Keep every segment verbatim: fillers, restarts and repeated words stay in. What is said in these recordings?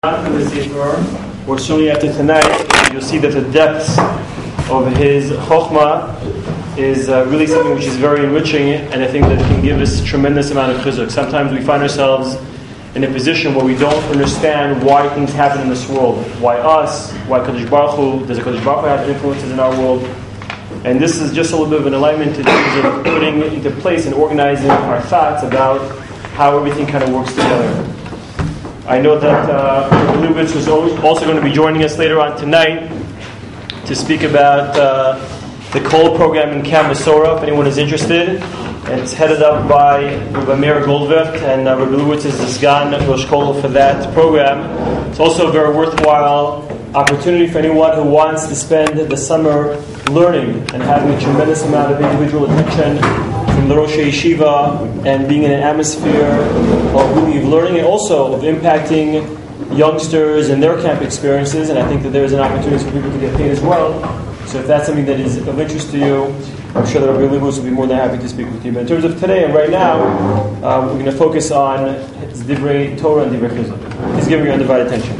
To the Sefer, or certainly after tonight, you'll see that the depths of his chokhmah is uh, really something which is very enriching, and I think that can give us a tremendous amount of chizuk. Sometimes we find ourselves in a position where we don't understand why things happen in this world. Why us? Why Kadosh Baruch Hu? Does Kadosh Baruch Hu have influences in our world? And this is just a little bit of an alignment in terms of putting into place and organizing our thoughts about how everything kind of works together. I know that uh, Lubitz was also going to be joining us later on tonight to speak about uh, the Kol program in Camp Masora, if anyone is interested. And it's headed up by Rabbi Meir Goldvicht, and uh, Rabbi Lubitz is the Sgan Rosh Kol for that program. It's also a very worthwhile opportunity for anyone who wants to spend the summer learning and having a tremendous amount of individual attention from the Rosh Yeshiva and being in an atmosphere of really of learning and also of impacting youngsters and their camp experiences. And I think that there is an opportunity for people to get paid as well. So if that's something that is of interest to you, I'm sure that Rabbi Lubitz will be more than happy to speak with you. But in terms of today and right now, uh, we're going to focus on Divrei Torah and Divrei Chizuk. He's giving you undivided attention.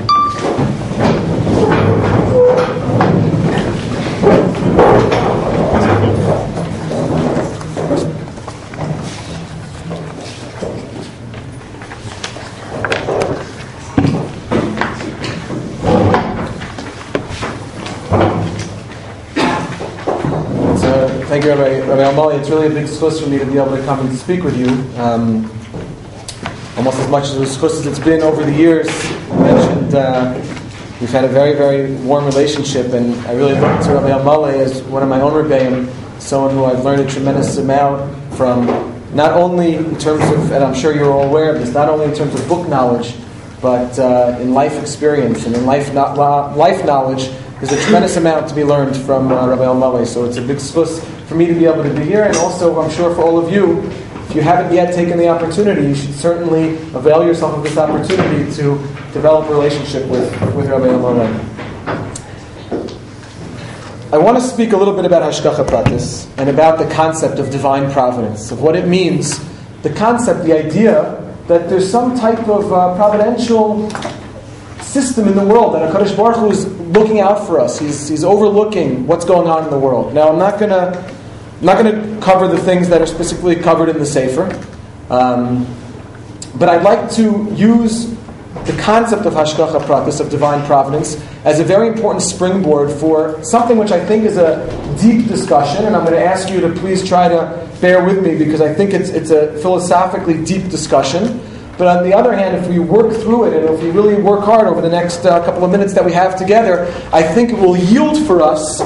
Thank you, Rabbi, Rabbi Almali. It's really a big zchus for me to be able to come and speak with you. Um, almost as much as a zchus as it's been over the years. You mentioned uh, we've had a very, very warm relationship, and I really look to Rabbi Almali as one of my own rebbeim, someone who I've learned a tremendous amount from, not only in terms of, and I'm sure you're all aware of this, not only in terms of book knowledge, but uh, in life experience and in life, no- life knowledge. There's a tremendous amount to be learned from uh, Rabbi Almali, so it's a big zchus for me to be able to be here, and also I'm sure for all of you, if you haven't yet taken the opportunity, you should certainly avail yourself of this opportunity to develop a relationship with, with Rabbi Almali. I want to speak a little bit about Hashgacha Pratis and about the concept of divine providence, of what it means, the concept, the idea that there's some type of uh, providential system in the world, that HaKadosh Baruch Hu is looking out for us. He's, he's overlooking what's going on in the world. Now, I'm not going to I'm not going to cover the things that are specifically covered in the Sefer, um, but I'd like to use the concept of Hashgacha Pratis, of divine providence, as a very important springboard for something which I think is a deep discussion, and I'm going to ask you to please try to bear with me because I think it's it's a philosophically deep discussion. But on the other hand, if we work through it and if we really work hard over the next uh, couple of minutes that we have together, I think it will yield for us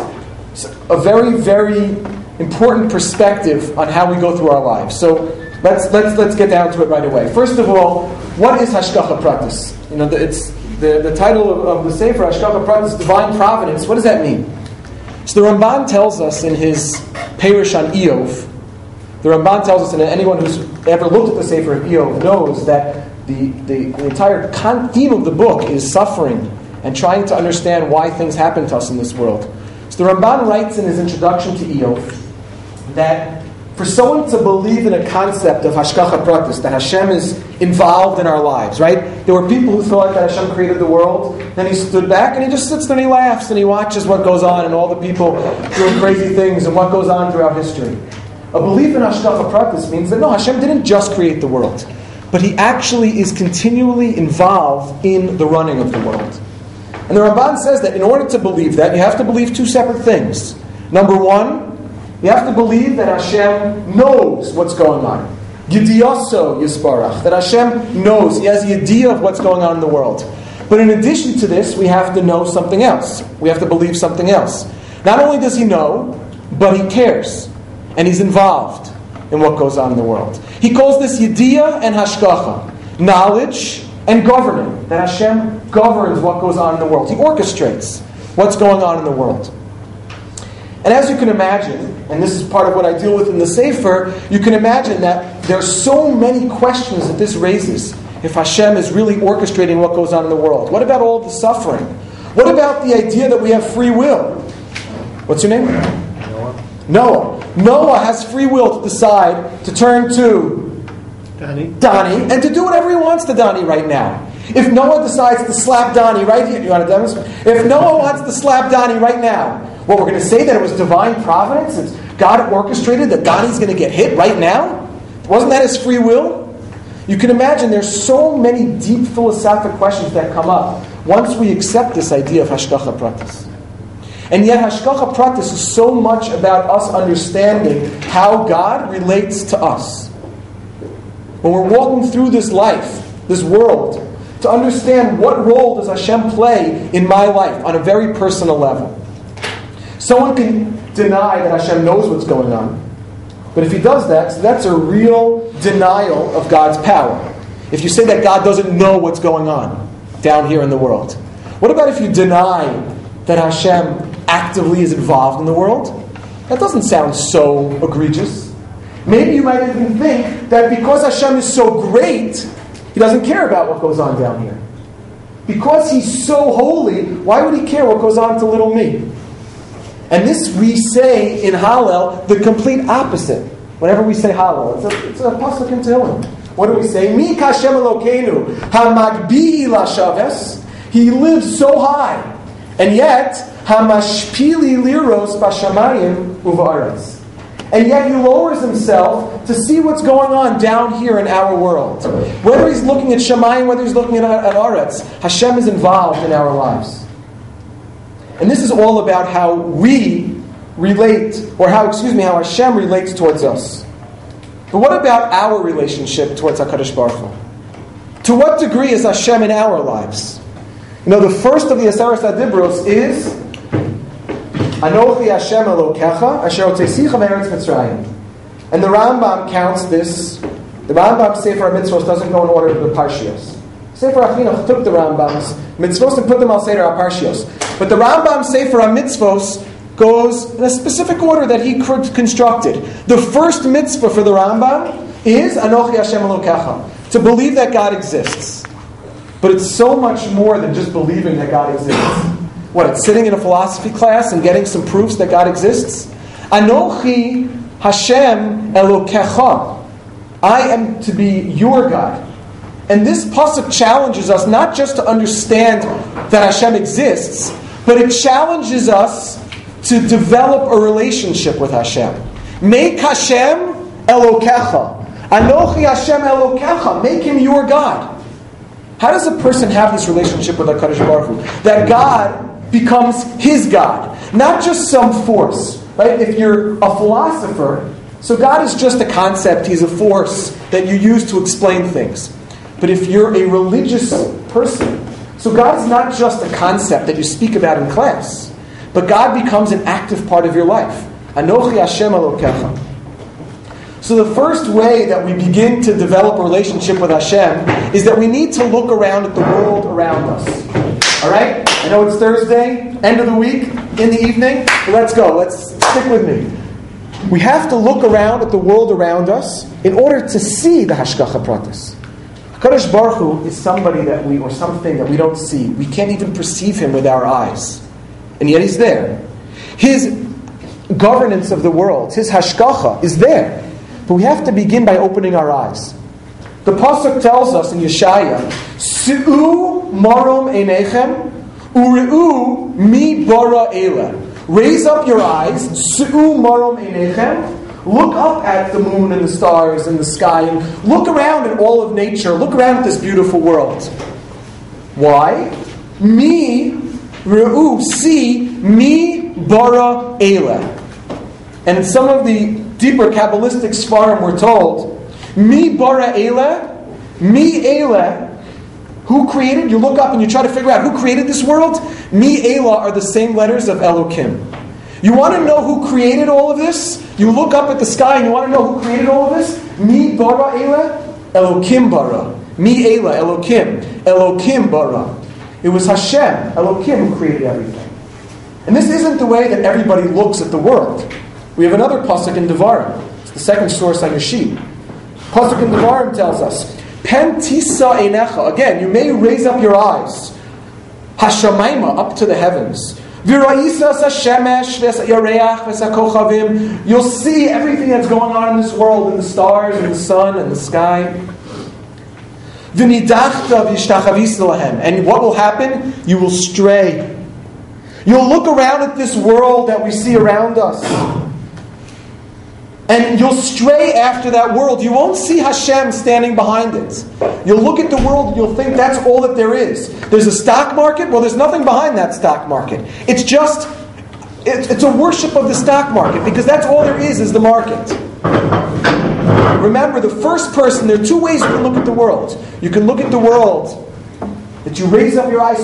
a very, very important perspective on how we go through our lives. So let's let's let's get down to it right away. First of all, what is Hashgacha Pratis? You know, the, it's the, the title of, of the Sefer, Hashgacha Pratis, Divine Providence. What does that mean? So the Ramban tells us in his Perush on Iyov. The Ramban tells us, and anyone who's ever looked at the Sefer of Iyov knows that the, the, the entire con- theme of the book is suffering and trying to understand why things happen to us in this world. So the Ramban writes in his introduction to Iyov that for someone to believe in a concept of Hashgacha Pratis, that Hashem is involved in our lives, right? There were people who thought that Hashem created the world, then he stood back and he just sits there and he laughs and he watches what goes on and all the people doing crazy things and what goes on throughout history. A belief in Hashgacha Pratis means that no, Hashem didn't just create the world, but He actually is continually involved in the running of the world. And the Ramban says that in order to believe that, you have to believe two separate things. Number one, you have to believe that Hashem knows what's going on. Yediyaso Yisbarach, that Hashem knows, He has the idea of what's going on in the world. But in addition to this, we have to know something else. We have to believe something else. Not only does He know, but He cares. And He's involved in what goes on in the world. He calls this Yediyah and Hashgacha, knowledge and governing, that Hashem governs what goes on in the world. He orchestrates what's going on in the world. And as you can imagine, and this is part of what I deal with in the Sefer, you can imagine that there are so many questions that this raises if Hashem is really orchestrating what goes on in the world. What about all the suffering? What about the idea that we have free will? What's your name? Noah. Noah. Noah has free will to decide to turn to Donnie. Donnie and to do whatever he wants to Donnie right now. If Noah decides to slap Donnie right here, you want to demonstrate? If Noah wants to slap Donnie right now, what, we're going to say that it was divine providence? It's God orchestrated that Donnie's going to get hit right now? Wasn't that his free will? You can imagine there's so many deep philosophical questions that come up once we accept this idea of Hashgacha Pratis. And yet Hashgacha Pratis is so much about us understanding how God relates to us. When we're walking through this life, this world, to understand what role does Hashem play in my life on a very personal level. Someone can deny that Hashem knows what's going on, but if he does that, so that's a real denial of God's power. If you say that God doesn't know what's going on down here in the world, what about if you deny that Hashem actively is involved in the world? That doesn't sound so egregious. Maybe you might even think that because Hashem is so great, He doesn't care about what goes on down here. Because He's so holy, why would He care what goes on to little me? And this we say in Hallel the complete opposite. Whenever we say Hallel, it's a, it's a pasuk in Tehillim. What do we say? Mi kashem Elokeinu hamagbi lashaves. He lives so high, and yet hamashpili liros bashamayim uvaretz. And yet He lowers Himself to see what's going on down here in our world. Whether He's looking at Shamayim, whether He's looking at, at Aretz, Hashem is involved in our lives. And this is all about how we relate, or how, excuse me, how Hashem relates towards us. But what about our relationship towards HaKadosh Baruch Hu? To what degree is Hashem in our lives? You know, the first of the Aseres HaDibros is Anochi Hashem Elokecha Asher Otzicha Me'eretz Mitzrayim. And the Rambam counts this. The Rambam Sefer HaMitzvos doesn't go in order to the Parshios. Sefer HaChinuch took the Rambam's mitzvos and put them al Seder HaParshios. But the Rambam Sefer HaMitzvos goes in a specific order that he constructed. The first mitzvah for the Rambam is Anochi Hashem Elokecha, to believe that God exists. But it's so much more than just believing that God exists. What, it's sitting in a philosophy class and getting some proofs that God exists? Anochi Hashem Elokecha. I am to be your God. And this pasuk challenges us not just to understand that Hashem exists, but it challenges us to develop a relationship with Hashem. Make Hashem Elokecha. Anochi Hashem Elokecha. Make Him your God. How does a person have this relationship with HaKadosh Baruch Hu? That God becomes his God. Not just some force. Right? If you're a philosopher, so God is just a concept, He's a force that you use to explain things. But if you're a religious person, so God is not just a concept that you speak about in class, but God becomes an active part of your life. Anochi Hashem Elokecha. So the first way that we begin to develop a relationship with Hashem is that we need to look around at the world around us. Alright? I know it's Thursday, end of the week, in the evening, but let's go. Let's stick with me. We have to look around at the world around us in order to see the Hashgacha Pratis. HaKadosh Baruch Hu is somebody that we, or something that we don't see. We can't even perceive Him with our eyes. And yet He's there. His governance of the world, His Hashgacha, is there. But we have to begin by opening our eyes. The Pasuk tells us in Yeshaya, Si'u marom einechem, Ure'u mi bara eila. Raise up your eyes, Si'u marom einechem. Look up at the moon and the stars and the sky, and look around at all of nature. Look around at this beautiful world. Why? Mi re'u, see, mi bara eila. And in some of the deeper Kabbalistic Sfarim we're told, mi bara eila, mi eila. Who created? You look up and you try to figure out who created this world. Mi eila are the same letters of Elokim. You want to know who created all of this? You look up at the sky and you want to know who created all of this? Mi bara eila, Elokim bara. Mi eila, Elokim. Elokim bara. It was Hashem, Elokim, who created everything. And this isn't the way that everybody looks at the world. We have another pasuk in Devarim. It's the second source on your sheet. Pasuk in Devarim tells us, Pen tisa einecha. Again, you may raise up your eyes. Hashamayma, up to the heavens. You'll see everything that's going on in this world, in the stars, and the sun, and the sky. V'nidachta v'yishtachavis lahem. And what will happen? You will stray. You'll look around at this world that we see around us, and you'll stray after that world. You won't see Hashem standing behind it. You'll look at the world and you'll think that's all that there is. There's a stock market. Well, there's nothing behind that stock market. It's just, it's a worship of the stock market, because that's all there is, is the market. Remember, the first person, there are two ways you can look at the world. You can look at the world that you raise up your eyes,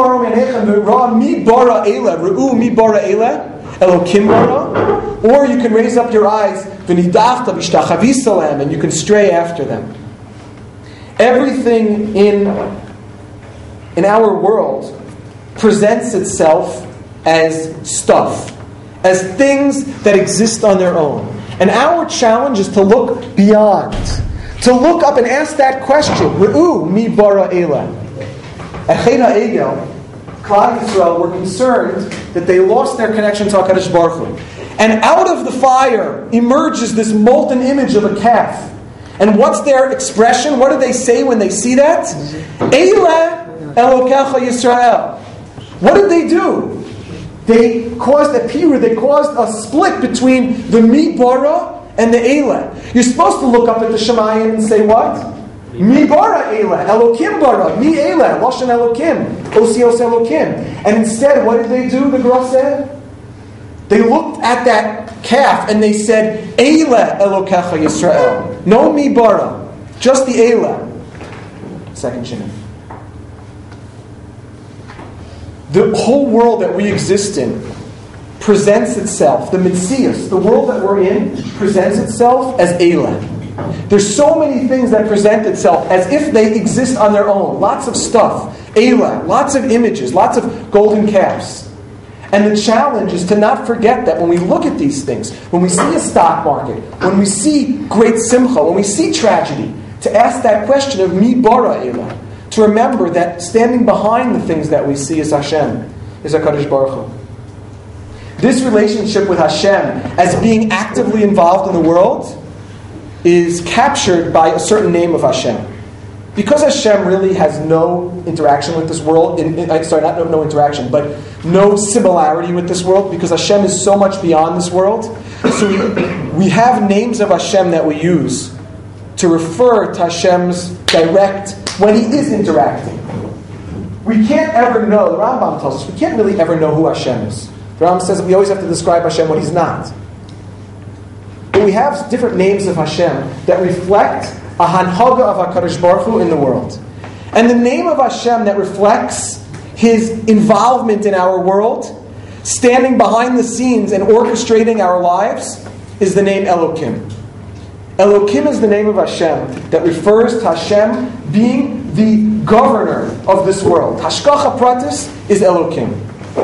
or you can raise up your eyes, and you can stray after them. Everything in, in our world presents itself as stuff, as things that exist on their own. And our challenge is to look beyond, to look up and ask that question, Re'u mi bara elah. At Chet HaEgel, Klal Yisrael were concerned that they lost their connection to HaKadosh Baruch Hu. And out of the fire emerges this molten image of a calf. And what's their expression? What do they say when they see that? Eileh Elokecha Yisrael. What did they do? They caused a pirur, they caused a split between the Mi Bara and the Eileh. You're supposed to look up at the Shemayim and say what? Mi bara Eileh, Elokim bara, mi Eileh, Lashon Elokim, Osios Elokim. And instead, what did they do, the Gra said? They looked at that calf and they said, Eileh Elokecha Yisrael. No mi bara, just the Eileh. Second Shemini. The whole world that we exist in presents itself, the Metzius, the world that we're in, presents itself as Eileh. There's so many things that present itself as if they exist on their own. Lots of stuff. Eileh, lots of images, lots of golden calves. And the challenge is to not forget that when we look at these things, when we see a stock market, when we see great simcha, when we see tragedy, to ask that question of Mi bara Eileh. To remember that standing behind the things that we see is Hashem, is HaKadosh Baruch Hu. This relationship with Hashem as being actively involved in the world is captured by a certain name of Hashem. Because Hashem really has no interaction with this world, in, in, sorry, not no, no interaction, but no similarity with this world, because Hashem is so much beyond this world, so we, we have names of Hashem that we use to refer to Hashem's direct, when He is interacting. We can't ever know, the Rambam tells us, we can't really ever know who Hashem is. The Rambam says that we always have to describe Hashem what He's not. But we have different names of Hashem that reflect a hanhaga of HaKadosh Baruch Hu in the world. And the name of Hashem that reflects His involvement in our world, standing behind the scenes and orchestrating our lives, is the name Elokim. Elokim is the name of Hashem that refers to Hashem being the governor of this world. Hashgacha pratis is Elokim.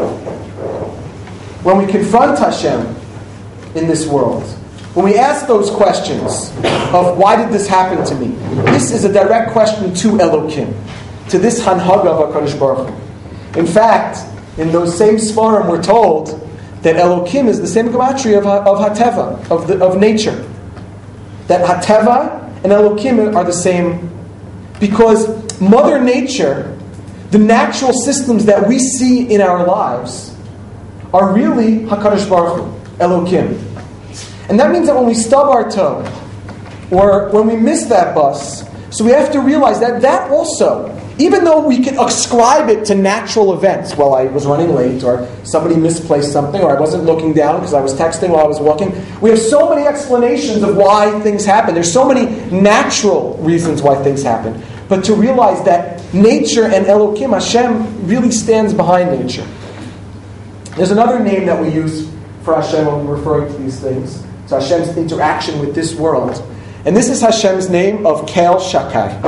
When we confront Hashem in this world, when we ask those questions of why did this happen to me, this is a direct question to Elokim, to this hanhaga of HaKadosh Baruch Hu. In fact, in those same Sfarim we're told that Elokim is the same gematria of, of Hateva, of, the, of nature. That Hateva and Elokim are the same, because Mother Nature, the natural systems that we see in our lives, are really HaKadosh Baruch Hu, Elokim. And that means that when we stub our toe, or when we miss that bus, so we have to realize that that also, even though we can ascribe it to natural events, well, I was running late, or somebody misplaced something, or I wasn't looking down because I was texting while I was walking. We have so many explanations of why things happen. There's so many natural reasons why things happen. But to realize that nature and Elokim, Hashem, really stands behind nature. There's another name that we use for Hashem when we're referring to these things. It's Hashem's interaction with this world. And this is Hashem's name of Kel Shakai.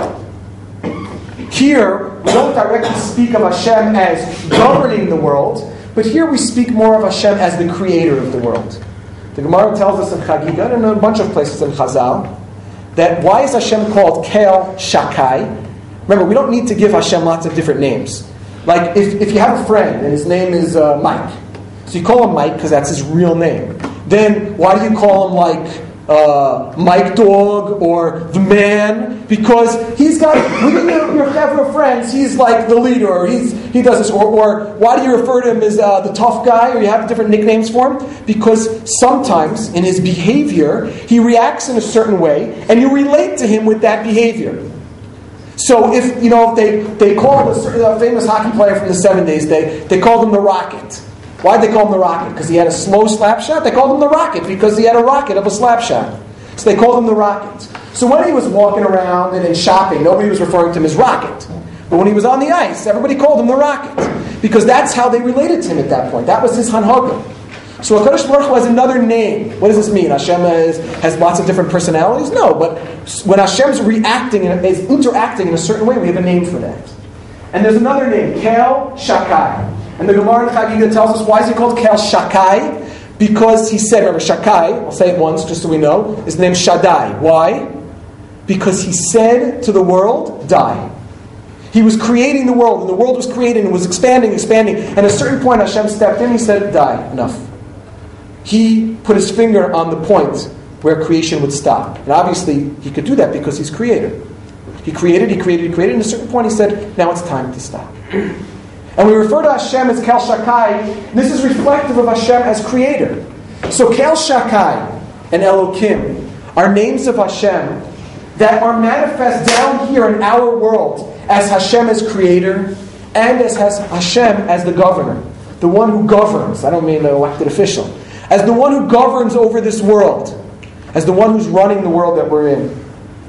Here, we don't directly speak of Hashem as governing the world, but here we speak more of Hashem as the creator of the world. The Gemara tells us in Chagiga, and in a bunch of places in Chazal, that why is Hashem called Kel Shakai? Remember, we don't need to give Hashem lots of different names. Like, if, if you have a friend, and his name is uh, Mike, so you call him Mike because that's his real name. Then, why do you call him like uh, Mike Dog or the Man? Because he's got, within your, your chevra friends, he's like the leader, or he's, he does this, or, or why do you refer to him as uh, the tough guy, or you have different nicknames for him? Because sometimes in his behavior, he reacts in a certain way, and you relate to him with that behavior. So if, you know, if they, they called a, a famous hockey player from the seventies, they, they called him the Rocket. Why'd they call him the Rocket? Because he had a slow slap shot? They called him the Rocket because he had a rocket of a slap shot. So they called him the Rocket. So when he was walking around and in shopping, nobody was referring to him as Rocket. But when he was on the ice, everybody called him the Rocket. Because that's how they related to him at that point. That was his hanhaga. So HaKadosh Baruch Hu has another name. What does this mean? Hashem is, has lots of different personalities? No, but when Hashem's reacting, and is interacting in a certain way, we have a name for that. And there's another name, Kel Shakai. And the Gemara in Chagiga tells us, why is he called Kel Shakai? Because he said, remember, Shakai, I'll say it once just so we know, is named Shaddai. Why? Because he said to the world, die. He was creating the world, and the world was creating and was expanding, expanding. And at a certain point, Hashem stepped in, he said, die, enough. He put his finger on the point where creation would stop. And obviously, he could do that because he's creator. He created, he created, he created, and at a certain point he said, now it's time to stop. And we refer to Hashem as Kel Shakai. This is reflective of Hashem as creator. So Kel Shakai and Elokim are names of Hashem that are manifest down here in our world as Hashem as creator and as Hashem as the governor. The one who governs. I don't mean the elected official. As the one who governs over this world. As the one who's running the world that we're in.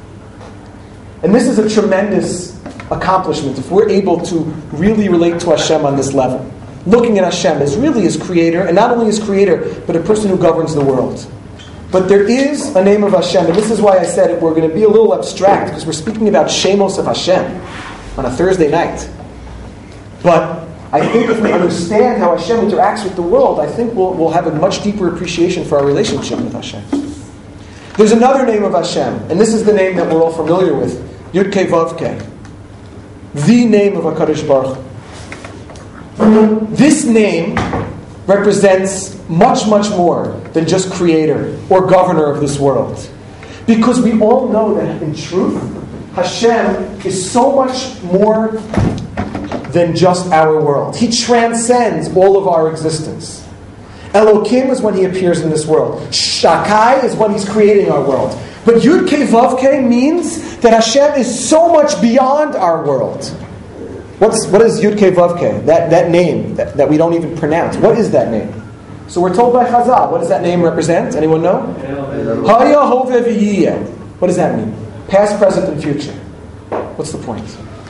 And this is a tremendous accomplishment if we're able to really relate to Hashem on this level. Looking at Hashem as really his creator, and not only his creator, but a person who governs the world. But there is a name of Hashem, and this is why I said it, we're going to be a little abstract, because we're speaking about Shemos of Hashem on a Thursday night. But I think if we understand how Hashem interacts with the world, I think we'll, we'll have a much deeper appreciation for our relationship with Hashem. There's another name of Hashem, and this is the name that we're all familiar with, Yud Kei Vav Kei. The name of HaKadosh Baruch Hu. This name represents much, much more than just creator or governor of this world. Because we all know that in truth, Hashem is so much more than just our world. He transcends all of our existence. Elokim is when he appears in this world. Shakai is when he's creating our world. But Yud Kei Vav Kei means that Hashem is so much beyond our world. What's, what is Yud Kei Vav Kei? That, that name that, that we don't even pronounce. What is that name? So we're told by Chazal. What does that name represent? Anyone know? Haya Hove V'Yiyeh. What does that mean? Past, present, and future. What's the point?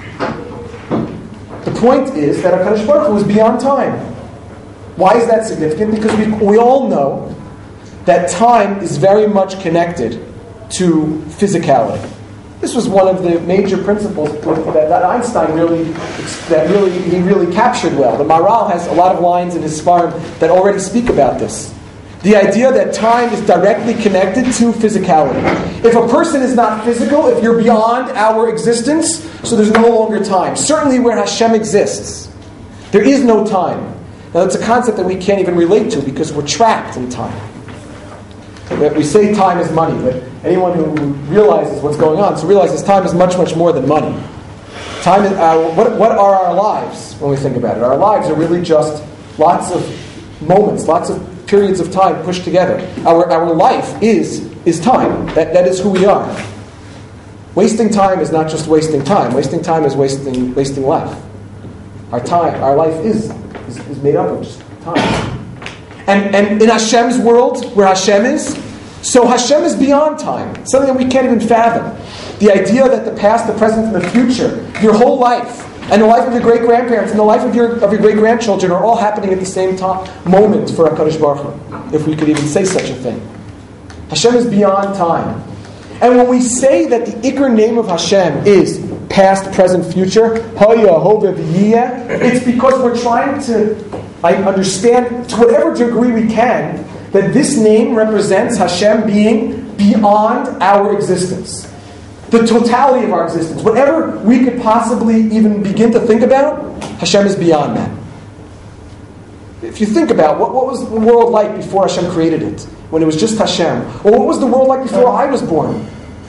The point is that HaKadosh Baruch Hu is beyond time. Why is that significant? Because we, we all know that time is very much connected to physicality. This was one of the major principles that, that Einstein really, that really he really captured well. The Maharal has a lot of lines in his Sfarim that already speak about this. The idea that time is directly connected to physicality. If a person is not physical, if you're beyond our existence, so there's no longer time. Certainly where Hashem exists, there is no time. Now that's a concept that we can't even relate to because we're trapped in time. We say time is money, but anyone who realizes what's going on, so realizes time is much, much more than money. Time is our, what, what are our lives when we think about it? Our lives are really just lots of moments, lots of periods of time pushed together. Our our life is is time. That that is who we are. Wasting time is not just wasting time. Wasting time is wasting wasting life. Our time, our life is is, is made up of just time. And, and in Hashem's world, where Hashem is, so Hashem is beyond time. Something that we can't even fathom. The idea that the past, the present, and the future, your whole life, and the life of your great-grandparents, and the life of your of your great-grandchildren are all happening at the same time, moment for HaKadosh Baruch Hu, if we could even say such a thing. Hashem is beyond time. And when we say that the Iker name of Hashem is past, present, future, Haya, Hove, V'Yiyeh, it's because we're trying to I understand, to whatever degree we can, that this name represents Hashem being beyond our existence. The totality of our existence. Whatever we could possibly even begin to think about, Hashem is beyond that. If you think about what, what was the world like before Hashem created it, when it was just Hashem, or what was the world like before I was born?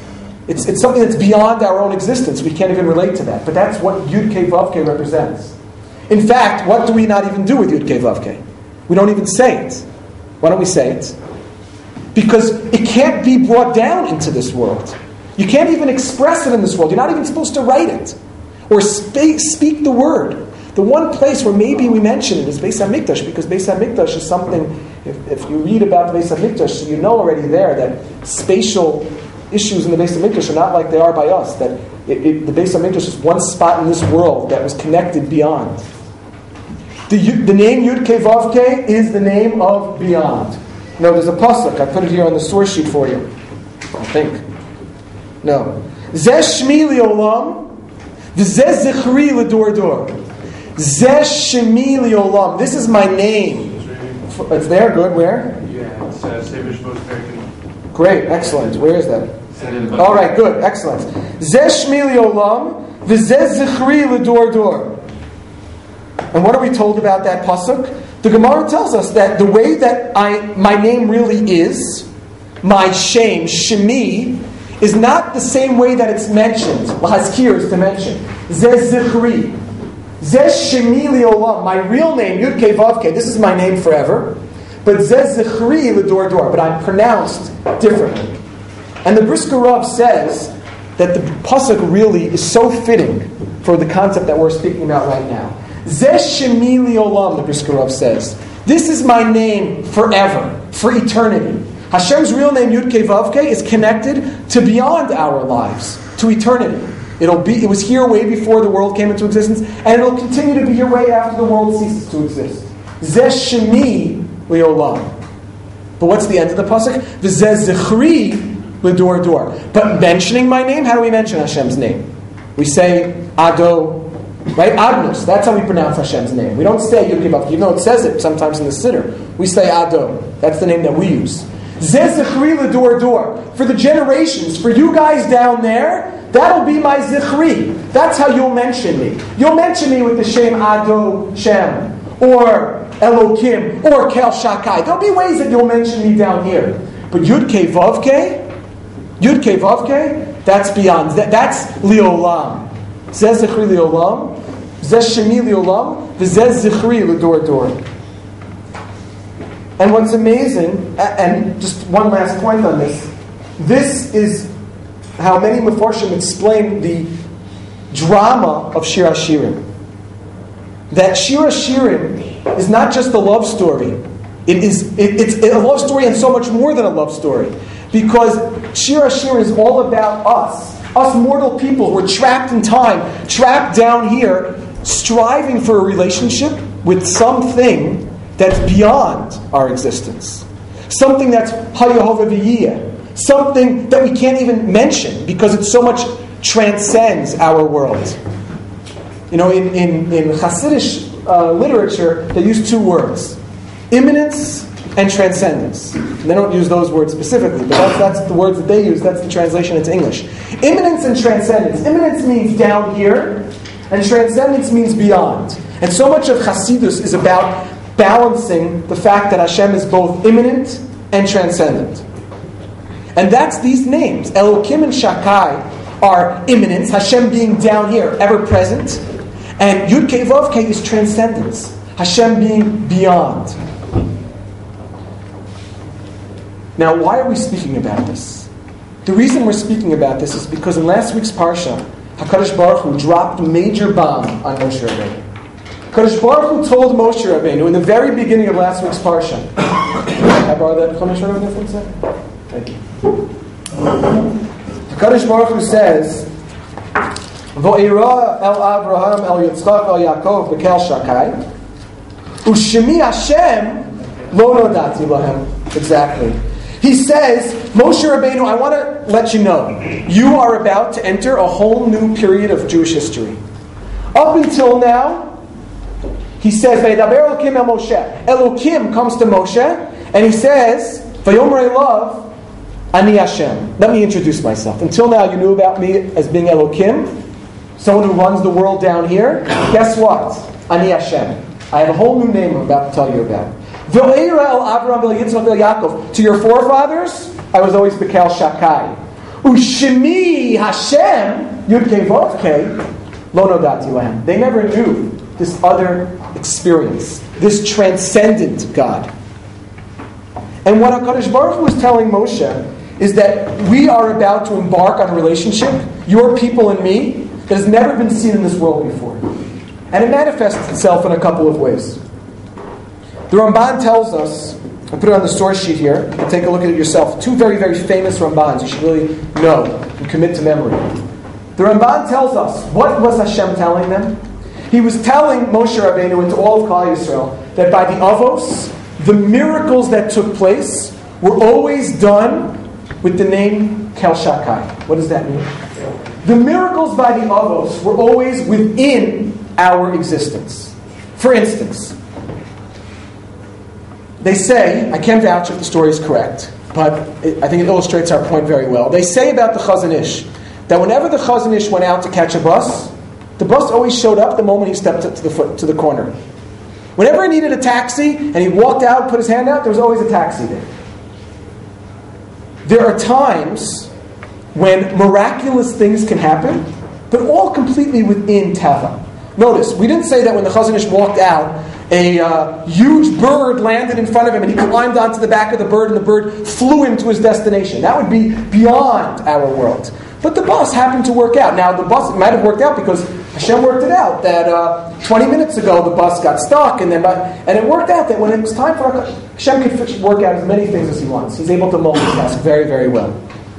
It's, it's something that's beyond our own existence. We can't even relate to that. But that's what Yud Kei Vav Kei represents. In fact, what do we not even do with Yud Kei Vav Kei? We don't even say it. Why don't we say it? Because it can't be brought down into this world. You can't even express it in this world. You're not even supposed to write it or speak, speak the word. The one place where maybe we mention it is Beis HaMikdash, because Beis HaMikdash is something, if, if you read about the Beis HaMikdash, you know already there that spatial issues in the Beis HaMikdash are not like they are by us, that it, it, the Beis HaMikdash is one spot in this world that was connected beyond. The, the name Yud Kei Vav Kei is the name of beyond. No, there's a pasuk. I put it here on the source sheet for you. I think. No. Zeh Shmi Li'olam, V'zeh Zichri L'dor Dor. Zeh Shmi Li'olam. This is my name. It's there. Good. Where? Yeah, it's uh, Sefer Shmos Perek. Great. Excellent. Where is that? All right. Good. Excellent. Zeh Shmi Li'olam, V'zeh Zichri L'dor Dor. And what are we told about that pasuk? The Gemara tells us that the way that I my name really is, my shame, Shemi, is not the same way that it's mentioned. L'hazkir is to mention. Zeh Zichri. Zeh Shemi Li'olam. My real name, Yud Kei Vav Kei. This is my name forever. But Zeh Zichri L'dor Dor. But I'm pronounced differently. And the Brisker Rav says that the pasuk really is so fitting for the concept that we're speaking about right now. Zeh Shemi Li'olam, the Brisker Rav says. This is my name forever, for eternity. Hashem's real name, Yud Kei Vav Kei, is connected to beyond our lives, to eternity. It'll be. It was here way before the world came into existence, and it'll continue to be here way after the world ceases to exist. Zeh Shemi Li'olam. But what's the end of the pasuk? V'zeh Zichri L'dor Dor. But mentioning my name, how do we mention Hashem's name? We say Ado. Right? Adnos. That's how we pronounce Hashem's name. We don't say Yud Kei Vav Kei, even though it says it sometimes in the Siddur. We say Ado. That's the name that we use. Zeh Zichri L'dor Dor. For the generations, for you guys down there, that'll be my Zichri. That's how you'll mention me. You'll mention me with the Shem Ado Shem, or Elokim, or Kel Shakai. There'll be ways that you'll mention me down here. But Yud Kei Vav Kei, Yud Kei Vav Kei, that's beyond. That's Li'olam. Zeh Zichri Li'olam, Zeh Shemi Li'olam, V'zeh Zichri L'dor Dor. And what's amazing, and just one last point on this, this is how many Mefarshim explain the drama of Shir HaShirim. That Shir HaShirim is not just a love story. It is it, it's a love story and so much more than a love story. Because Shir HaShirim is all about us. Us mortal people who are trapped in time, trapped down here, striving for a relationship with something that's beyond our existence. Something that's Hayehovah V'yiyeh. Something that we can't even mention because it so much transcends our world. You know, in, in, in Hasidic uh, literature, they use two words. Immanence and transcendence. And they don't use those words specifically, but that's, that's the words that they use. That's the translation into English. Immanence and transcendence. Immanence means down here, and transcendence means beyond. And so much of Hasidus is about balancing the fact that Hashem is both immanent and transcendent. And that's these names. Elokim and Shakai are immanence, Hashem being down here, ever present. And Yud Kei Vav Kei is transcendence, Hashem being beyond. Now, why are we speaking about this? The reason we're speaking about this is because in last week's Parsha, HaKadosh Baruch Hu dropped a major bomb on Moshe Rabbeinu. HaKadosh Baruch Hu told Moshe Rabbeinu in the very beginning of last week's Parsha. Can I borrow that Chumash Rabbeinu there for a second? Thank you. HaKadosh Baruch Hu says, Vo'ira el Avraham el Yitzchak el Yaakov bekel Shakai U'shemi Hashem lo nodati lahem. Exactly. He says, Moshe Rabbeinu, I want to let you know, you are about to enter a whole new period of Jewish history. Up until now, he says, Vayedaber Elokim el Moshe. Elokim comes to Moshe, and he says, Vayomer Elav, Ani Hashem. Let me introduce myself. Until now, you knew about me as being Elokim, someone who runs the world down here. Guess what? Ani Hashem. I have a whole new name I'm about to tell you about. To your forefathers, I was always Bekel Shakai. Ushemi Hashem Yud Kei Vav Kei Lo Nodati Lahem. They never knew this other experience, this transcendent God. And what HaKadosh Baruch Hu was telling Moshe is that we are about to embark on a relationship, your people and me, that has never been seen in this world before. And it manifests itself in a couple of ways. The Ramban tells us, I put it on the source sheet here, you can take a look at it yourself, two very, very famous Rambans you should really know and commit to memory. The Ramban tells us, what was Hashem telling them? He was telling Moshe Rabbeinu and to all of Klal Yisrael that by the Avos, the miracles that took place were always done with the name Kel Shakai. What does that mean? The miracles by the Avos were always within our existence. For instance, they say, I can't vouch if the story is correct, but it, I think it illustrates our point very well. They say about the Chazon Ish that whenever the Chazon Ish went out to catch a bus, the bus always showed up the moment he stepped to the foot, to the corner. Whenever he needed a taxi and he walked out, put his hand out, there was always a taxi there. There are times when miraculous things can happen, but all completely within Teva. Notice, we didn't say that when the Chazon Ish walked out, a uh, huge bird landed in front of him and he climbed onto the back of the bird and the bird flew him to his destination. That would be beyond our world. But the bus happened to work out. Now, the bus, it might have worked out because Hashem worked it out that uh, twenty minutes ago the bus got stuck, and then and it worked out that when it was time for Hashem can work out as many things as He wants. He's able to multitask very, very well.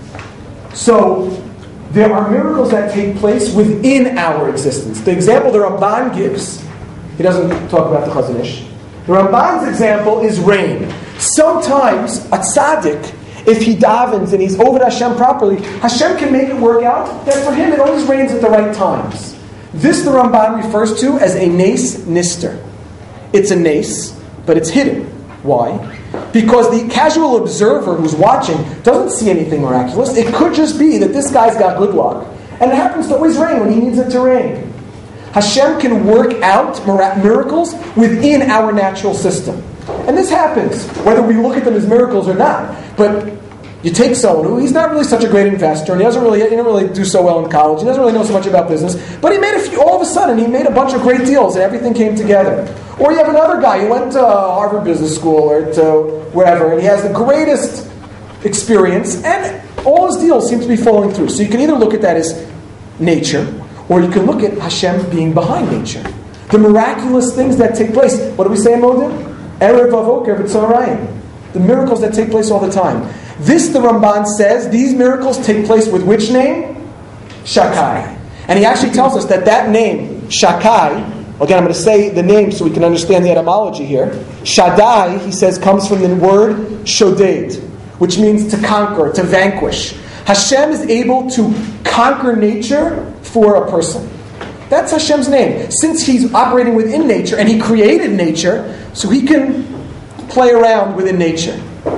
So there are miracles that take place within our existence. The example the Ramban gives, he doesn't talk about the Chazon Ish. The Ramban's example is rain. Sometimes a tzaddik, if he davens and he's over to Hashem properly, Hashem can make it work out that for him it always rains at the right times. This the Ramban refers to as a nes nister. It's a nes, but it's hidden. Why? Because the casual observer who's watching doesn't see anything miraculous. It could just be that this guy's got good luck, and it happens to always rain when he needs it to rain. Hashem can work out miracles within our natural system. And this happens, whether we look at them as miracles or not. But you take someone who, he's not really such a great investor, and he doesn't really, he didn't really do so well in college, he doesn't really know so much about business, but he made a few, all of a sudden, he made a bunch of great deals, and everything came together. Or you have another guy who went to Harvard Business School, or to wherever, and he has the greatest experience, and all his deals seem to be falling through. So you can either look at that as nature, or you can look at Hashem being behind nature. The miraculous things that take place. What do we say in Modim? Erev Avoker v'Tzorayim. The miracles that take place all the time. This, the Ramban says, these miracles take place with which name? Shakai. And he actually tells us that that name, Shakai, again, I'm going to say the name so we can understand the etymology here. Shaddai, he says, comes from the word Shoded, which means to conquer, to vanquish. Hashem is able to conquer nature for a person. That's Hashem's name. Since He's operating within nature, and He created nature, so He can play around within nature.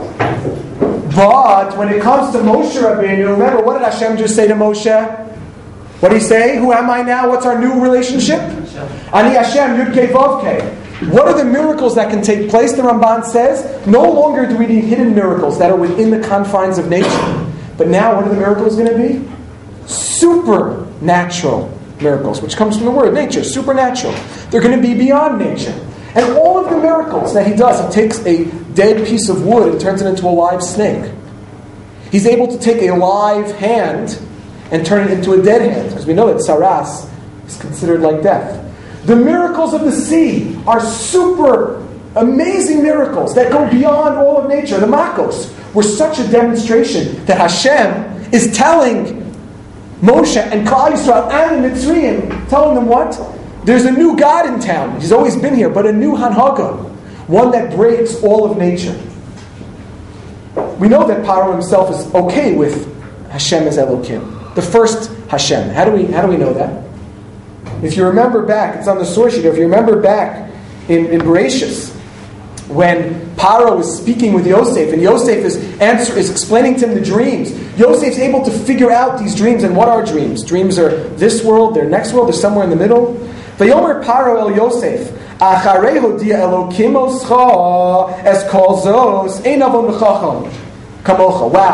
But when it comes to Moshe Rabbeinu, remember, what did Hashem just say to Moshe? What did He say? Who am I now? What's our new relationship? Ani Hashem, Yud Kei Vav Kei. What are the miracles that can take place? The Ramban says, no longer do we need hidden miracles that are within the confines of nature. But now, what are the miracles going to be? Supernatural miracles, which comes from the word nature, supernatural. They're going to be beyond nature. And all of the miracles that He does, He takes a dead piece of wood and turns it into a live snake. He's able to take a live hand and turn it into a dead hand. As we know that saras is considered like death. The miracles of the sea are super amazing miracles that go beyond all of nature. The Makos were such a demonstration that Hashem is telling Moshe and Klal Yisrael and the Mitzrayim, telling them what? There's a new God in town. He's always been here, but a new Hanhaga, one that breaks all of nature. We know that Paro himself is okay with Hashem as Elokim, the first Hashem. How do we how do we know that? If you remember back, it's on the source sheet. If you remember back in, in Bereshis, when Paro is speaking with Yosef, and Yosef is answer is explaining to him the dreams. Yosef's able to figure out these dreams, and what are dreams? Dreams are this world, their next world, they're somewhere in the middle. Vayomer Paro el Yosef, Acharei hodia Elokim oscha es kol zos ein avon mechacham kamocha. Wow,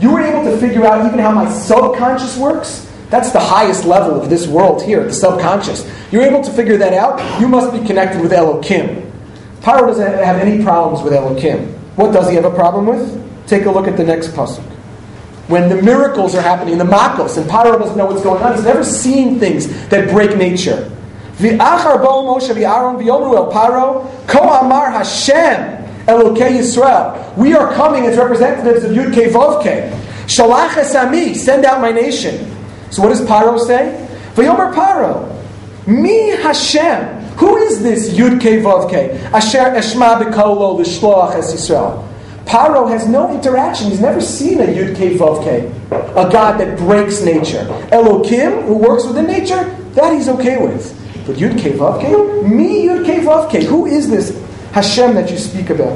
You were able to figure out even how my subconscious works? That's the highest level of this world here, the subconscious. You're able to figure that out? You must be connected with Elokim. Paro doesn't have any problems with Elokim. What does he have a problem with? Take a look at the next pasuk. When the miracles are happening, the makos, and Paro doesn't know what's going on. He's never seen things that break nature. V'achar bo Moshe v'Aaron v'yomru el Paro, ko amar Hashem Elokei Yisrael. We are coming as representatives of Yud Kei Vav Kei. Shalach es ami, send out my nation. So what does Paro say? V'yomer Paro, mi Hashem. Who is this Yud Kei Vav Kei? Asher eshma b'kolo l'shloach es Yisrael. Paro has no interaction. He's never seen a Yud Kei Vav Kei, a God that breaks nature. Elokim, who works within nature, that he's okay with. But Yud Kei Vav Kei? Me Yud Kei Vav Kei. Who is this Hashem that you speak about?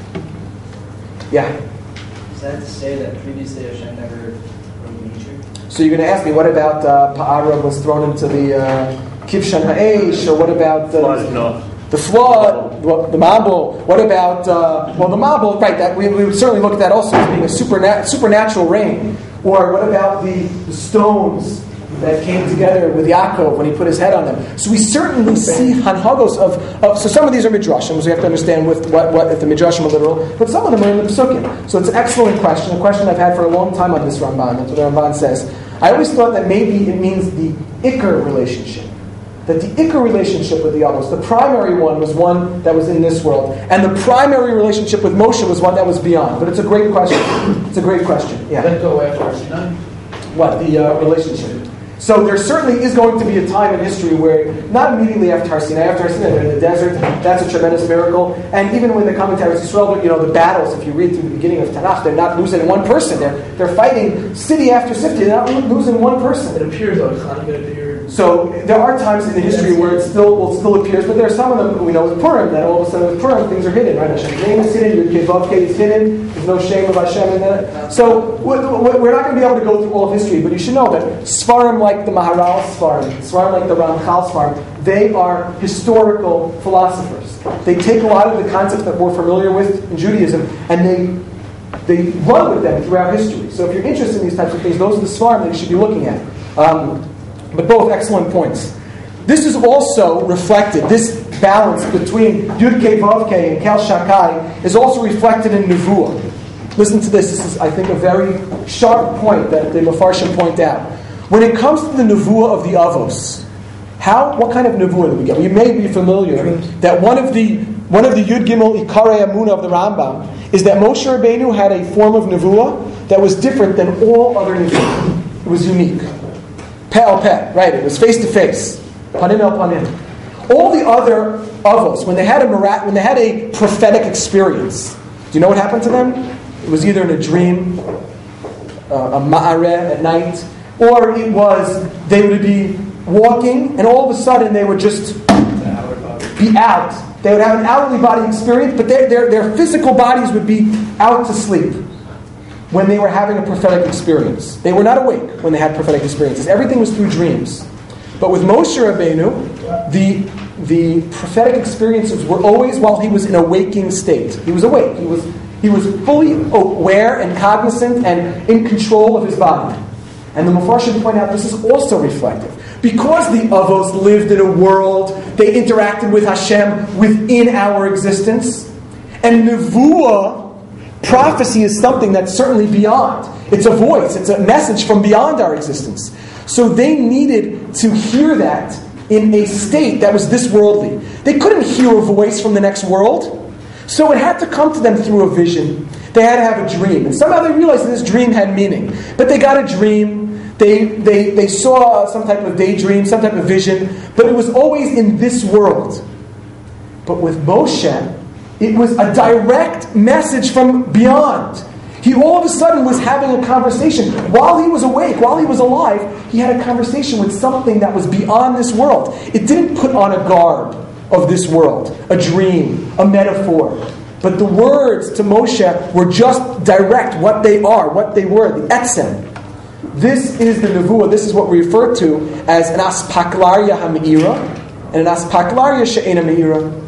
Yeah? Is that to say that previously Hashem never wrote nature? So you're going to ask me, what about uh, Pa'ara was thrown into the uh, Kivshan Ha'esh, or what about uh, Flood, no. the flood, well, the Mabul? What about, uh, well, the Mabul, right, that we, we would certainly look at that also as being a superna- supernatural rain. Or what about the, the stones that came together with Yaakov when he put his head on them? So we certainly see hanhagos of, of so some of these are midrashim, so we have to understand with what, what if the midrashim are literal, but some of them are in the Pesukim. So it's an excellent question, a question I've had for a long time on this Ramban. That's what the Ramban says. I always thought that maybe it means the Iker relationship. That the Iker relationship with the Avos, the primary one was one that was in this world, and the primary relationship with Moshe was one that was beyond. But it's a great question. It's a great question. Yeah. Let go after Sinai. What, the uh, relationship? So there certainly is going to be a time in history where, not immediately after Har Sinai, after Har Sinai, they're in the desert. That's a tremendous miracle. And even when the commentaries Israel, you know, the battles, if you read through the beginning of Tanakh, they're not losing one person. They're they're fighting city after city. They're not losing one person. It appears though, it's not going to appear. So there are times in the history where it still well, still appears, but there are some of them we know with Purim that all of a sudden with Purim things are hidden, right? Hashem's name is hidden, Yud Kei Vav Kei is hidden. There's no shame of Hashem in that. So we're not going to be able to go through all of history, but you should know that Sfarim like the Maharal Sfarim, Sfarim like the Ramchal Sfarim, they are historical philosophers. They take a lot of the concepts that we're familiar with in Judaism and they they run with them throughout history. So if you're interested in these types of things, those are the Sfarim that you should be looking at. Um, But both excellent points. This is also reflected, this balance between Yud Kei Vav Kei and Kel Shakai is also reflected in Nevuah. Listen to this. This is, I think, a very sharp point that the Mefarshim point out. When it comes to the Nevuah of the Avos, how, what kind of Nevuah do we get? You may be familiar that one of the one of the Yud Gimel Ikarei Amunah of the Rambam is that Moshe Rabbeinu had a form of Nevuah that was different than all other Nevuah. It was unique. Peh el peh, right? It was face to face, panim el panim. All the other avos, when they had a merat, when they had a prophetic experience, do you know what happened to them? It was either in a dream, uh, a ma'areh at night, or it was they would be walking, and all of a sudden they would just be out. They would have an outwardly body experience, but their their, their physical bodies would be out to sleep. When they were having a prophetic experience. They were not awake when they had prophetic experiences. Everything was through dreams. But with Moshe Rabbeinu, the, the prophetic experiences were always while he was in a waking state. He was awake. He was, he was fully aware and cognizant and in control of his body. And the Mefarshim point out this is also reflective. Because the Avos lived in a world, they interacted with Hashem within our existence. And Nevuah, prophecy is something that's certainly beyond. It's a voice. It's a message from beyond our existence. So they needed to hear that in a state that was this worldly. They couldn't hear a voice from the next world. So it had to come to them through a vision. They had to have a dream. And somehow they realized that this dream had meaning. But they got a dream. They, they, they saw some type of daydream, some type of vision. But it was always in this world. But with Moshe, it was a direct message from beyond. He all of a sudden was having a conversation. While he was awake, while he was alive, he had a conversation with something that was beyond this world. It didn't put on a garb of this world, a dream, a metaphor. But the words to Moshe were just direct, what they are, what they were, the etzem. This is the nevuah. This is what we refer to as an aspaklaria ha'me'ira and an aspaklaria she'ena me'ira.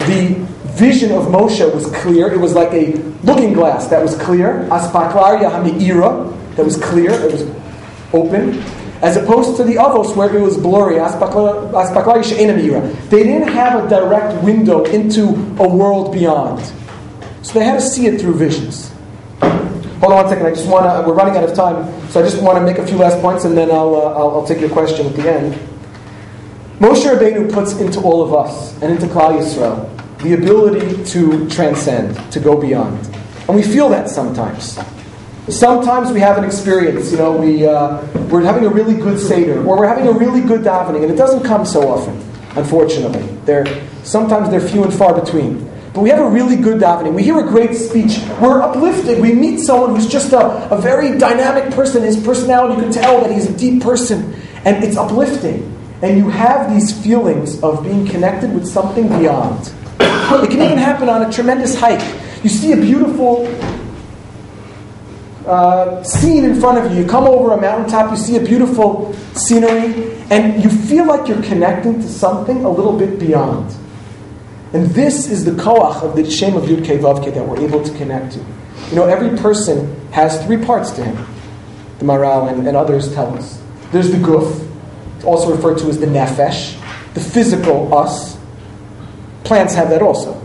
The vision of Moshe was clear. It was like a looking glass that was clear. Aspaklaria hami'ira, that was clear, it was open. As opposed to the Avos, where it was blurry. Aspaklaria she'ena me'ira. They didn't have a direct window into a world beyond. So they had to see it through visions. Hold on one second. I just want to. We're running out of time, so I just want to make a few last points, and then I'll, uh, I'll I'll take your question at the end. Moshe Rabbeinu puts into all of us and into Klal Yisrael the ability to transcend, to go beyond, and we feel that sometimes. Sometimes we have an experience. You know, we uh, we're having a really good seder, or we're having a really good davening, and it doesn't come so often. Unfortunately, they're sometimes they're few and far between. But we have a really good davening. We hear a great speech. We're uplifted. We meet someone who's just a, a very dynamic person. His personality, you can tell that he's a deep person. And it's uplifting. And you have these feelings of being connected with something beyond. It can even happen on a tremendous hike. You see a beautiful uh, scene in front of you. You come over a mountaintop, you see a beautiful scenery, and you feel like you're connecting to something a little bit beyond. And this is the koach of the Shem of Yud Kei Vav Kei that we're able to connect to. You know, every person has three parts to him. The Maral and, and others tell us. There's the guf, also referred to as the nefesh, the physical us. Plants have that also.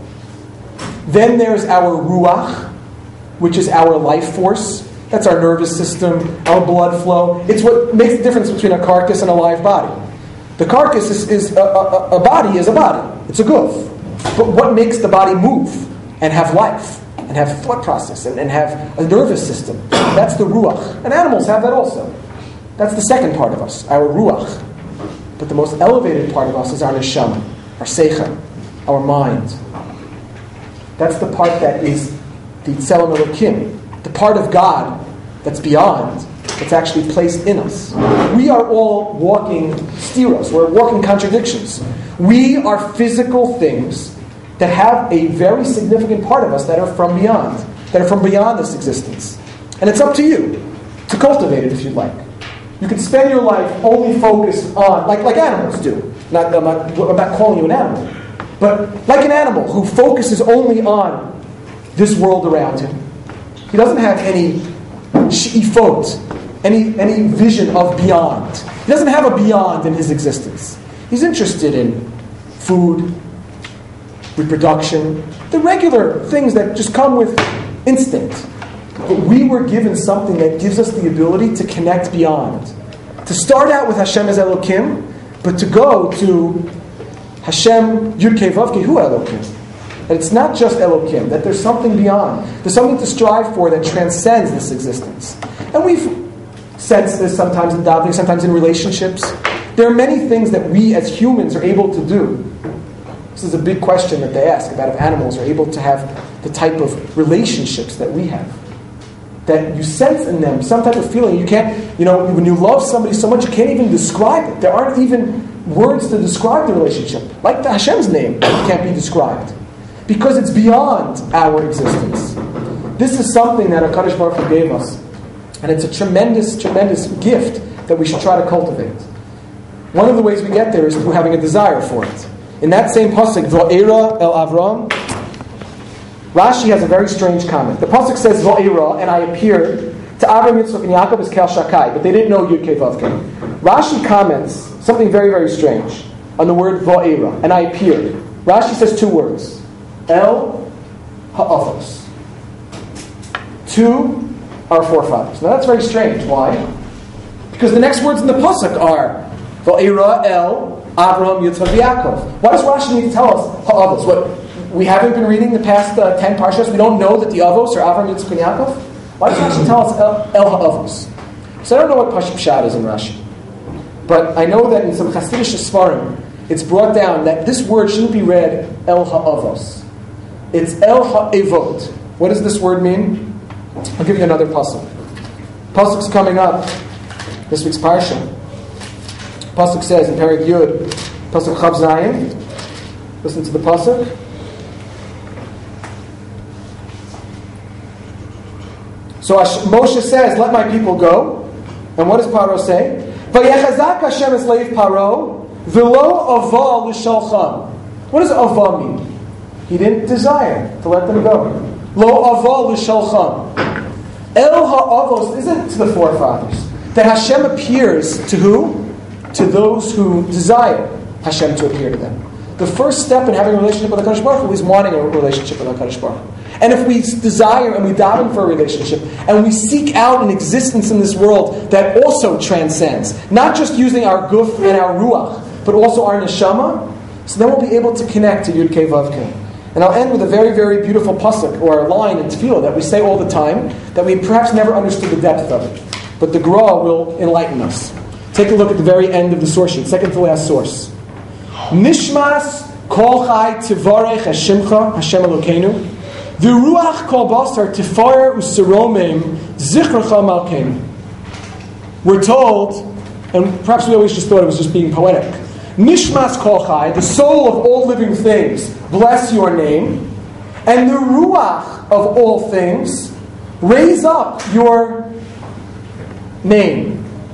Then there's our ruach, which is our life force. That's our nervous system, our blood flow. It's what makes the difference between a carcass and a live body. The carcass is, is a, a, a body is a body. It's a guf. But what makes the body move and have life and have a thought process and, and have a nervous system? That's the ruach. And animals have that also. That's the second part of us, our ruach. But the most elevated part of us is our neshama, our seicha, our mind. That's the part that is the tzelem elokim, the part of God that's beyond, that's actually placed in us. We are all walking stiros, we're walking contradictions. We are physical things that have a very significant part of us that are from beyond, that are from beyond this existence. And it's up to you to cultivate it if you'd like. You can spend your life only focused on, like, like animals do. Not, I'm, not, I'm not calling you an animal. But like an animal who focuses only on this world around him. He doesn't have any she'ifot, any, any vision of beyond. He doesn't have a beyond in his existence. He's interested in food, reproduction, the regular things that just come with instinct. But we were given something that gives us the ability to connect beyond. To start out with Hashem as Elokim, but to go to Hashem Yud Kei Vav Kei Hu Elokim. That it's not just Elokim, that there's something beyond. There's something to strive for that transcends this existence. And we've sensed this sometimes in davening, sometimes in relationships. There are many things that we as humans are able to do. This is a big question that they ask about if animals are able to have the type of relationships that we have. That you sense in them some type of feeling. You can't, you know, when you love somebody so much, you can't even describe it. There aren't even words to describe the relationship. Like the Hashem's name, it can't be described. Because it's beyond our existence. This is something that HaKadosh Baruch Hu gave us. And it's a tremendous, tremendous gift that we should try to cultivate. One of the ways we get there is through having a desire for it. In that same pasuk, Va'era el Avram, Rashi has a very strange comment. The pasuk says Va'era, and I appeared to Avram, Yitzchak, and Yaakov as Kel Shakai, but they didn't know Yud Kei Vav Kei. Rashi comments something very, very strange on the word Va'era, and I appeared. Rashi says two words. El Ha'avos. To our forefathers. Now that's very strange. Why? Because the next words in the pasuk are Va'era El Avram, Yitzchak, Yaakov. Why does Rashi need to tell us Ha'avos? What, we haven't been reading the past uh, ten parshas. We don't know that the Avos are Avram, Yitzchak, and Yaakov. Why does Rashi tell us El, El Ha'avos? So I don't know what Pashut Pshat is in Rashi, but I know that in some Chassidish Sfarim, it's brought down that this word shouldn't be read El Ha'avos. It's El Ha'evot. What does this word mean? I'll give you another pasuk. Pasuk's coming up. This week's parsha. Pasuk says in Perek Yud, Pasuk Chav Zayin. Listen to the pasuk. So Moshe says, "Let my people go." And what does Paro say? Vayechazak Hashem es leiv Paro v'lo ava l'shalcha. What does ava mean? He didn't desire to let them go. Lo avol l'shalcham. El ha'avos isn't to the forefathers. That Hashem appears to who? To those who desire Hashem to appear to them. The first step in having a relationship with HaKadosh Baruch Hu is wanting a relationship with HaKadosh Baruch Hu. And if we desire and we daven for a relationship, and we seek out an existence in this world that also transcends, not just using our guf and our ruach, but also our neshama, so then we'll be able to connect to Yud Kei Vav Kei. And I'll end with a very, very beautiful pasuk, or a line in Tefillah that we say all the time, that we perhaps never understood the depth of it. But the Gra will enlighten us. Take a look at the very end of the source sheet, second to last source. Nishmas kol chai tivarech Hashemcha, Hashem Elokeinu, v'ruach kol basar tifarer u'seromim zichrecha malkeinu. We're told, and perhaps we always just thought it was just being poetic, Nishmas kol chai, the soul of all living things, bless your name, and the ruach of all things, raise up your name.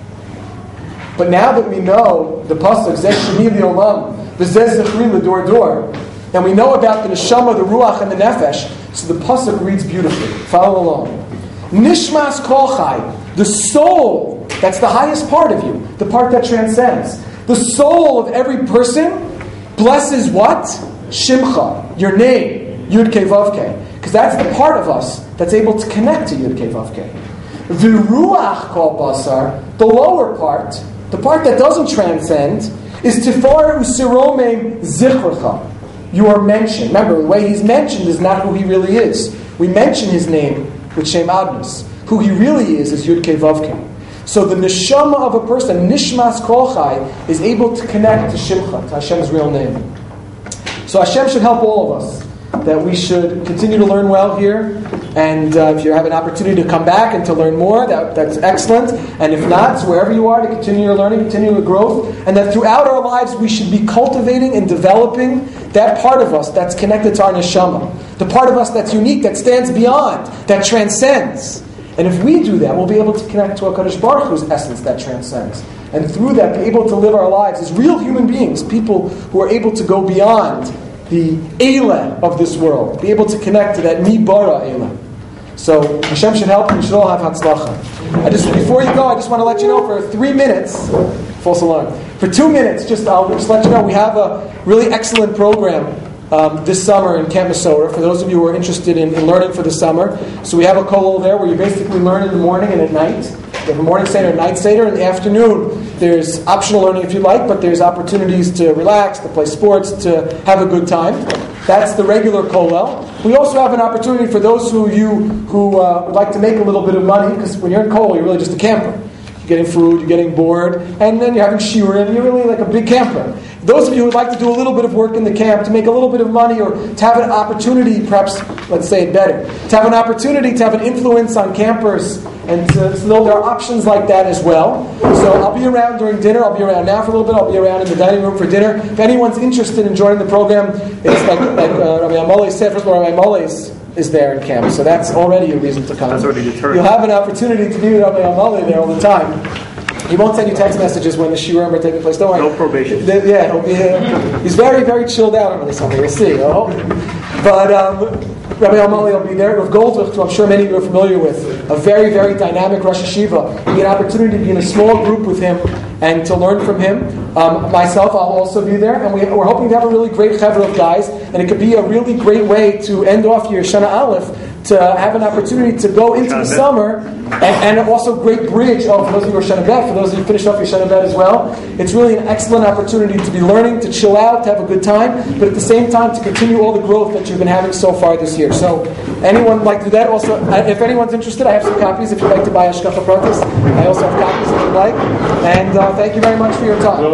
But now that we know the pasuk Zeh Shemi L'Olam V'Zeh Zechri L'Dor Dor, and we know about the neshama, the ruach, and the nefesh, so the pasuk reads beautifully. Follow along. Nishmas kol chai, the soul, that's the highest part of you, the part that transcends. The soul of every person blesses what? Shimcha, your name, Yud Kei Vav Kei, because that's the part of us that's able to connect to Yud Kei Vav Kei. V'ruach kol basar, the lower part, the part that doesn't transcend, is tifar u'siromem zichrecha. You are mentioned. Remember, the way he's mentioned is not who he really is. We mention his name with Shem Adnos. Who he really is is Yud Kei Vav Kei. So the neshama of a person, nishmas kol chai, is able to connect to Shimcha, to Hashem's real name. So Hashem should help all of us, that we should continue to learn well here. And uh, if you have an opportunity to come back and to learn more, that, that's excellent. And if not, so wherever you are, to continue your learning, continue your growth. And that throughout our lives, we should be cultivating and developing that part of us that's connected to our neshama. The part of us that's unique, that stands beyond, that transcends. And if we do that, we'll be able to connect to HaKadosh Baruch Hu's essence that transcends. And through that, be able to live our lives as real human beings, people who are able to go beyond the Eileh of this world, be able to connect to that Mi Bara Eileh. So Hashem should help you. We should all have Hatzlacha. I just before you go, I just want to let you know for three minutes, false alarm. For two minutes, just I'll just let you know we have a really excellent program um, this summer in Camp Mesorah for those of you who are interested in, in learning for the summer. So we have a kollel there where you basically learn in the morning and at night. We have a morning seder and night seder. In the afternoon, there's optional learning if you like, but there's opportunities to relax, to play sports, to have a good time. That's the regular kollel. We also have an opportunity for those who you who uh, would like to make a little bit of money, because when you're in kollel, you're really just a camper. You're getting food, you're getting bored, and then you're having shiurim, you're really like a big camper. Those of you who would like to do a little bit of work in the camp, to make a little bit of money, or to have an opportunity, perhaps, let's say it better, to have an opportunity to have an influence on campers, and to, so there are options like that as well. So I'll be around during dinner, I'll be around now for a little bit, I'll be around in the dining room for dinner. If anyone's interested in joining the program, it's like, like uh, Rabbi Amalei said, first of all, Rabbi Amalei is, is there in camp, so that's already a reason to come. That's already deterred. You'll have an opportunity to be with Rabbi Amalei there all the time. He won't send you text messages when the shiurim are taking place. Don't worry. No probation. The, yeah, he'll be, uh, he's very, very chilled out over this Sunday. We'll see. Oh. But um, Rabbi Amalei will be there. With Goldwicht, who I'm sure many of you are familiar with, a very, very dynamic Rosh Hashiva. It'll be an opportunity to be in a small group with him and to learn from him. Um, myself, I'll also be there. And we, we're hoping to have a really great chevra of guys. And it could be a really great way to end off your Shana Aleph, to have an opportunity to go into the summer, and, and also great bridge, oh, for those of you who are Shana Bet, for those of you who finished off your Shana Bet as well. It's really an excellent opportunity to be learning, to chill out, to have a good time, but at the same time to continue all the growth that you've been having so far this year. So anyone would like to do that? Also, if anyone's interested, I have some copies if you'd like to buy Hashgacha Pratis. I also have copies if you'd like. And uh, thank you very much for your time.